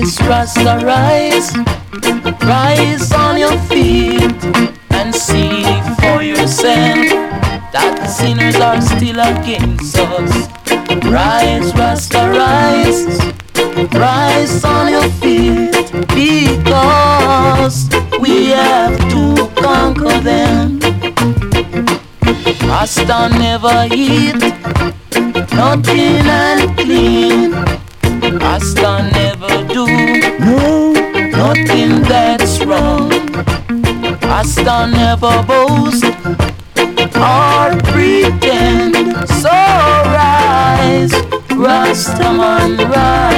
Rise, Rasta, rise. Rise on your feet and see for yourself that the sinners are still against us. Rise, Rasta, rise. Rise on your feet, because we have to conquer them. Rasta never eat nothing unclean. Rasta never do nothing that's wrong. Rasta never boast or pretend. So rise, Rastaman, rise.